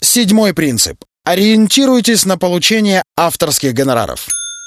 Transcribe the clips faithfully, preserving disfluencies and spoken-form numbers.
Седьмой принцип. Ориентируйтесь на получение авторских гонораров.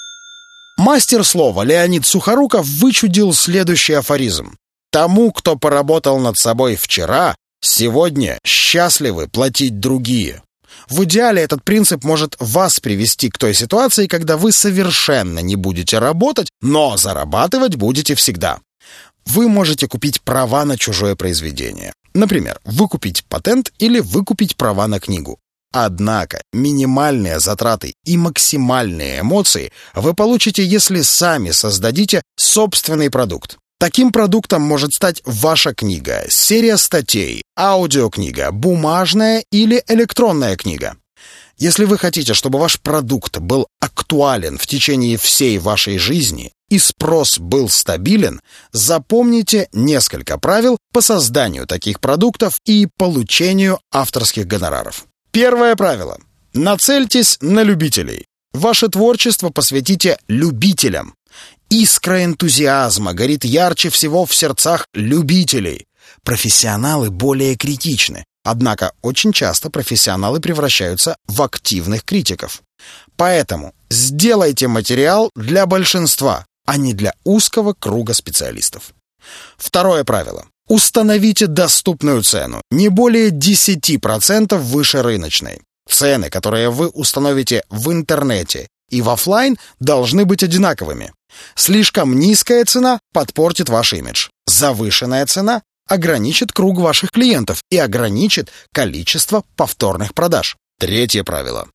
Мастер слова Леонид Сухоруков вычудил следующий афоризм. Тому, кто поработал над собой вчера, сегодня счастливы платить другие. В идеале этот принцип может вас привести к той ситуации, когда вы совершенно не будете работать, но зарабатывать будете всегда. Вы можете купить права на чужое произведение. Например, выкупить патент или выкупить права на книгу. Однако минимальные затраты и максимальные эмоции вы получите, если сами создадите собственный продукт. Таким продуктом может стать ваша книга, серия статей, аудиокнига, бумажная или электронная книга. Если вы хотите, чтобы ваш продукт был актуален в течение всей вашей жизни и спрос был стабилен, запомните несколько правил по созданию таких продуктов и получению авторских гонораров. Первое правило. Нацельтесь на любителей. Ваше творчество посвятите любителям. Искра энтузиазма горит ярче всего в сердцах любителей. Профессионалы более критичны. Однако очень часто профессионалы превращаются в активных критиков. Поэтому сделайте материал для большинства, а не для узкого круга специалистов. Второе правило. Установите доступную цену, не более десять процентов выше рыночной. Цены, которые вы установите в интернете и в офлайн, должны быть одинаковыми. Слишком низкая цена подпортит ваш имидж. Завышенная цена ограничит круг ваших клиентов и ограничит количество повторных продаж. Третье правило.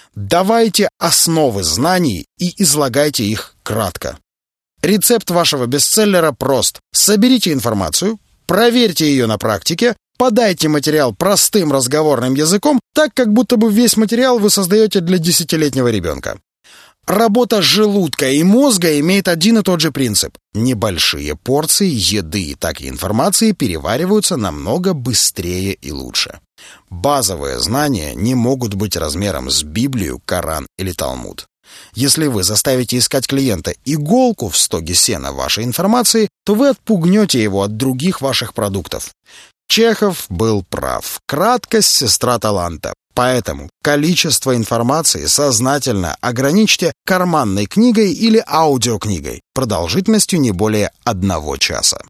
Давайте основы знаний и излагайте их кратко. Рецепт вашего бестселлера прост. Соберите информацию, проверьте ее на практике, подайте материал простым разговорным языком, так как будто бы весь материал вы создаете для десятилетнего ребенка. Работа желудка и мозга имеет один и тот же принцип. Небольшие порции еды, так и информации перевариваются намного быстрее и лучше. Базовые знания не могут быть размером с Библию, Коран или Талмуд. Если вы заставите искать клиента иголку в стоге сена вашей информации, то вы отпугнете его от других ваших продуктов. Чехов был прав. Краткость – сестра таланта. Поэтому количество информации сознательно ограничьте карманной книгой или аудиокнигой продолжительностью не более одного часа.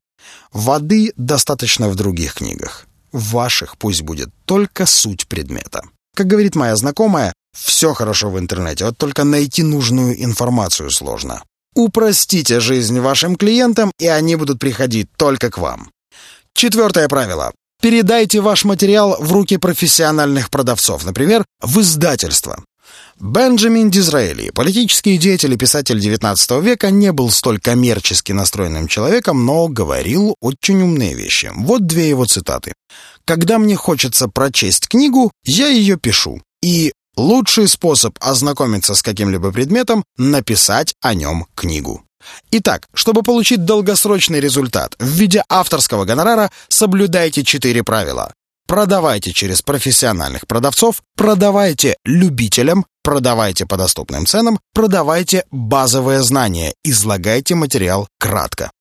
Воды достаточно в других книгах. В ваших пусть будет только суть предмета. Как говорит моя знакомая, все хорошо в интернете, вот только найти нужную информацию сложно. Упростите жизнь вашим клиентам, и они будут приходить только к вам. Четвертое правило. Передайте ваш материал в руки профессиональных продавцов, например, в издательство. Бенджамин Дизраэли, политический деятель и писатель девятнадцатого века, не был столь коммерчески настроенным человеком, но говорил очень умные вещи. Вот две его цитаты. «Когда мне хочется прочесть книгу, я ее пишу. И лучший способ ознакомиться с каким-либо предметом – написать о нем книгу». Итак, чтобы получить долгосрочный результат в виде авторского гонорара, соблюдайте четыре правила. Продавайте через профессиональных продавцов, продавайте любителям, продавайте по доступным ценам, продавайте базовые знания, излагайте материал кратко.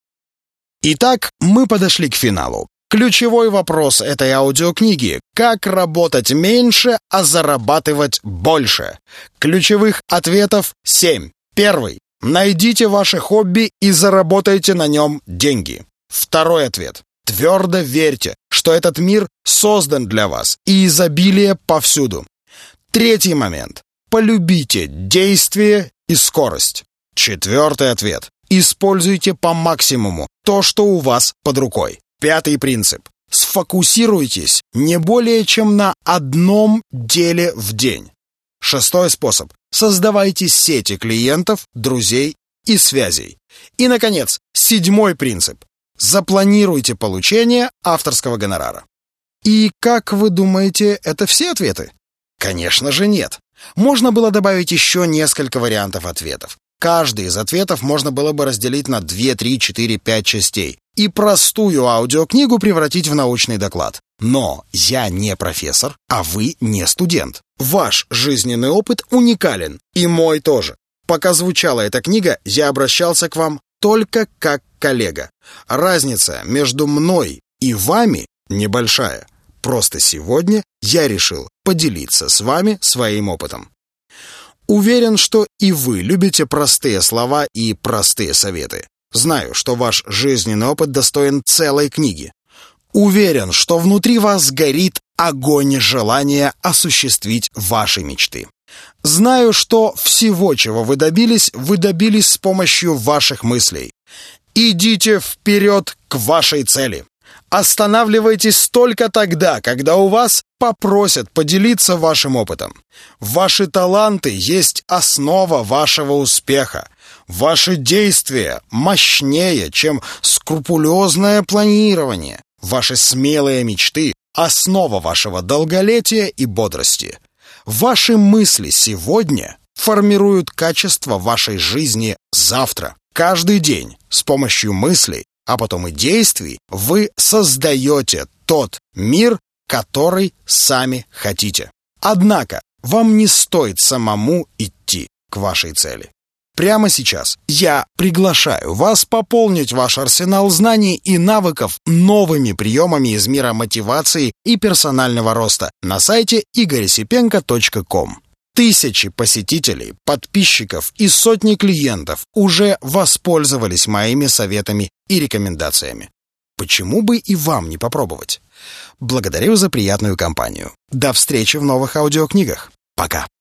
Итак, мы подошли к финалу. Ключевой вопрос этой аудиокниги – как работать меньше, а зарабатывать больше? Ключевых ответов семь. Первый. Найдите ваше хобби и заработайте на нем деньги. Второй ответ. Твердо верьте, что этот мир создан для вас, и изобилие повсюду. Третий момент. Полюбите действие и скорость. Четвертый ответ. Используйте по максимуму то, что у вас под рукой. Пятый принцип. Сфокусируйтесь не более чем на одном деле в день. Шестой способ. Создавайте сети клиентов, друзей и связей. И, наконец, седьмой принцип. Запланируйте получение авторского гонорара. И как вы думаете, это все ответы? Конечно же нет. Можно было добавить еще несколько вариантов ответов. Каждый из ответов можно было бы разделить на две, три, четыре, пять частей и простую аудиокнигу превратить в научный доклад. Но я не профессор, а вы не студент. Ваш жизненный опыт уникален, и мой тоже. Пока звучала эта книга, я обращался к вам только как коллега. Разница между мной и вами небольшая. Просто сегодня я решил поделиться с вами своим опытом. Уверен, что и вы любите простые слова и простые советы. Знаю, что ваш жизненный опыт достоин целой книги. Уверен, что внутри вас горит огонь желания осуществить ваши мечты. Знаю, что всего, чего вы добились, вы добились с помощью ваших мыслей. Идите вперед к вашей цели. Останавливайтесь только тогда, когда у вас попросят поделиться вашим опытом. Ваши таланты есть основа вашего успеха. Ваши действия мощнее, чем скрупулезное планирование. Ваши смелые мечты – основа вашего долголетия и бодрости. Ваши мысли сегодня формируют качество вашей жизни завтра. Каждый день с помощью мыслей, а потом и действий, вы создаете тот мир, который сами хотите. Однако вам не стоит самому идти к вашей цели. Прямо сейчас я приглашаю вас пополнить ваш арсенал знаний и навыков новыми приемами из мира мотивации и персонального роста на сайте игорь осипенко точка ком. Тысячи посетителей, подписчиков и сотни клиентов уже воспользовались моими советами и рекомендациями. Почему бы и вам не попробовать? Благодарю за приятную компанию. До встречи в новых аудиокнигах. Пока.